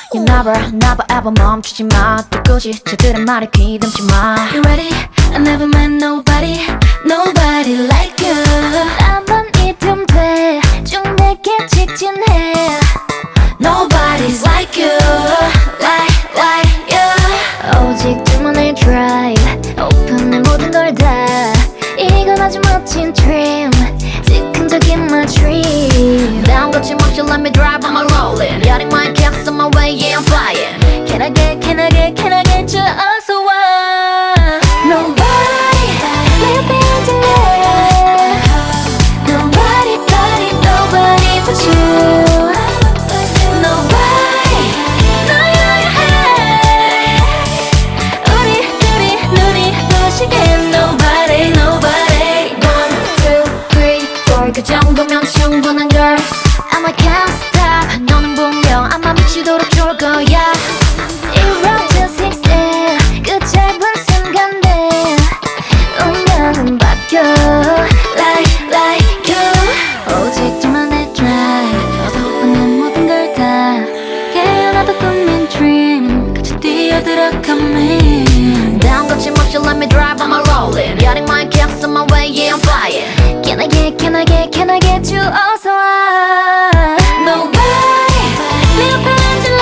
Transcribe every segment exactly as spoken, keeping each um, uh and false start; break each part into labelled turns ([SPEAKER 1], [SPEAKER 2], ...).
[SPEAKER 1] You never, never ever 멈추지 마. 또 굳이 저들의 말에 귀담지 마.
[SPEAKER 2] You ready? I never met nobody, nobody like you.
[SPEAKER 1] 한번 잊으면 돼. 쭉 내게 직진해.
[SPEAKER 2] Nobody's like you, like, like you.
[SPEAKER 1] 오직 둘만의 drive. 오픈해 모든 걸 다. 이건 아주 멋진 dream. 즉흥적인 my dream. 난 거침없이 let me drive, I'm a rolling. Yachting my caps on my way, yeah I'm flying. Can I get, can I get, can I get you 어서 와.
[SPEAKER 2] Nobody, 내 옆에 앉을래. Nobody, nobody, nobody but you. Nobody, 너여야 해. 우리 둘이 눈이 부시게. Nobody, nobody.
[SPEAKER 1] One, two, three, four 그 정도면 충분한 걸. I'm like can't stop. 너는 분명 아마 미치도록 좋을 거야. Zero to sixty 그 짧은 순간들 운명은 바뀌어.
[SPEAKER 2] Like, like you.
[SPEAKER 1] 오직 둘만의 drive. 어서 오픈해 모든 걸 다. 깨어나도 꿈인 dream. 같이 뛰어들어 come in. 다음 거침없이 let me drive, I'm a rolling. Yachting my caps on my way, yeah I'm flying. Can I get, can I get, can I get you 어서 와.
[SPEAKER 2] Nobody, 내 옆에 앉을래.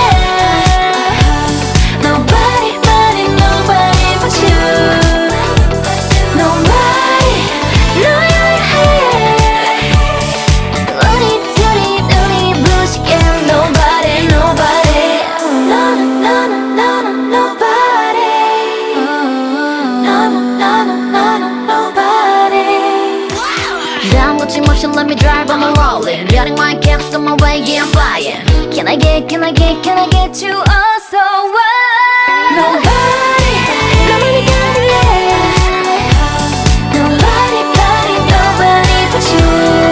[SPEAKER 2] Nobody, nobody, nobody but you. Nobody, 너여야 해.
[SPEAKER 1] 우리 둘이 눈이 부시게.
[SPEAKER 2] Nobody, nobody. 너는, 너는, 너는 nobody. 너는, 너는, 너는 nobody.
[SPEAKER 1] 다음 거침없이 let me drive, I'm a rolling. Yachting my caps on my way, yeah I'm flying. Can I get, can I get, can I get you 어서 와.
[SPEAKER 2] Nobody, 너만이 가능해. Nobody, nobody, nobody but you.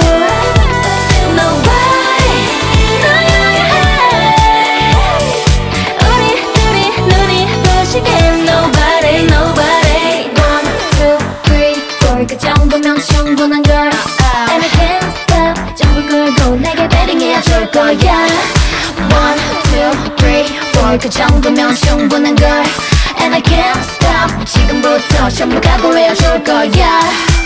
[SPEAKER 2] Nobody, 너여야 해. 우리 둘이 눈이 부시게. Nobody, nobody.
[SPEAKER 1] One, two, three, four 그 정도면 충분한 걸. And I can't stop. 전부 걸고 내게 베링해야 줄 거야. One, two, three, four 그 정도면 충분한 걸. And I can't stop. 지금부터 전부 각오해야 줄 거야.